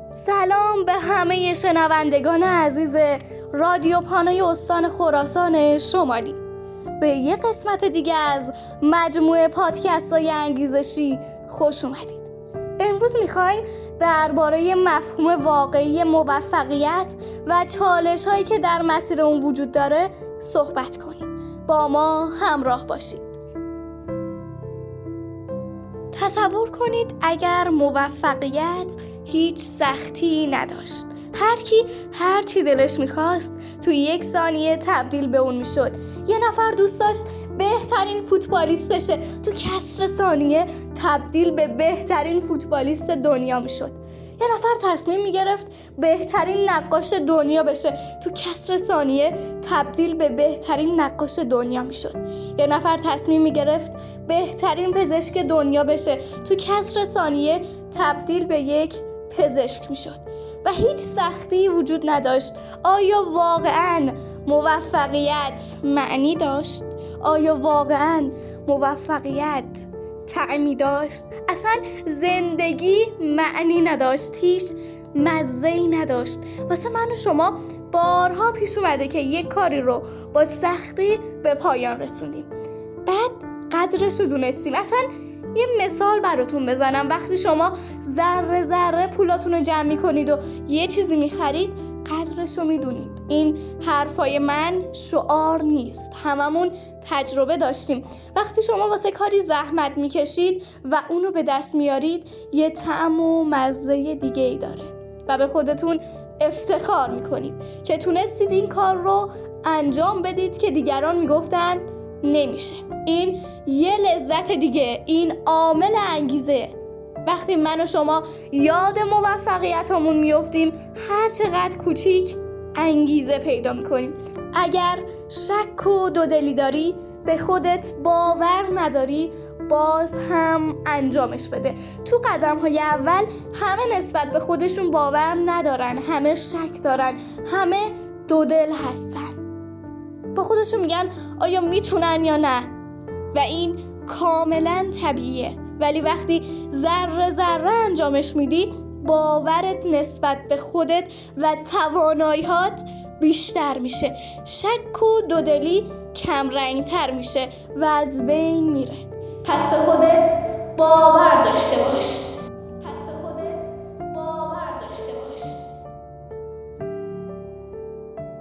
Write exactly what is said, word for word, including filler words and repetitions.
سلام به همه شنوندگان عزیز رادیو پانوی استان خراسان شمالی. به یه قسمت دیگه از مجموعه پادکست‌های انگیزشی خوش اومدید. امروز میخوایم درباره مفهوم واقعی موفقیت و چالش‌هایی که در مسیر اون وجود داره صحبت کنیم. با ما همراه باشید. تصور کنید اگر موفقیت هیچ سختی نداشت. هر کی هر چی دلش میخواست تو یک ثانیه تبدیل به اون میشد. یه نفر دوست داشت بهترین فوتبالیست بشه، تو کسر ثانیه تبدیل به بهترین فوتبالیست دنیا میشد. یه نفر تصمیم میگرفت بهترین نقاش دنیا بشه، تو کسر ثانیه تبدیل به بهترین نقاش دنیا میشد. یه نفر تصمیم میگرفت بهترین پزشک دنیا بشه، تو کسر ثانیه تبدیل به یک پزشک میشد و هیچ سختی وجود نداشت. آیا واقعاً موفقیت معنی داشت؟ آیا واقعاً موفقیت طعمی داشت؟ اصلا زندگی معنی نداشت، هیچ مزه‌ای نداشت. واسه من و شما بارها پیش اومده که یک کاری رو با سختی به پایان رسوندیم، بعد قدرش رو دونستیم. اصلا یه مثال براتون بزنم، وقتی شما ذره ذره پولاتون رو جمع میکنید و یه چیزی میخرید، قدرش رو میدونید. این حرفای من شعار نیست، هممون تجربه داشتیم. وقتی شما واسه کاری زحمت میکشید و اونو به دست میارید، یه طعم و مزه دیگه ای داره و به خودتون افتخار میکنید که تونستید این کار رو انجام بدید که دیگران میگفتن نمیشه. این یه لذت دیگه، این عامل انگیزه. وقتی من و شما یاد موفقیتامون میافتیم، هر چقدر کوچیک انگیزه پیدا میکنیم. اگر شک و دودلی داری، به خودت باور نداری، باز هم انجامش بده. تو قدم های اول همه نسبت به خودشون باور ندارن، همه شک دارن، همه دودل هستن، با خودشون میگن آیا میتونن یا نه، و این کاملا طبیعیه. ولی وقتی ذره ذره انجامش میدی، باورت نسبت به خودت و توانایی‌هات بیشتر میشه، شک و دودلی کم رنگتر میشه و از بین میره. پس به خودت باور داشته باش.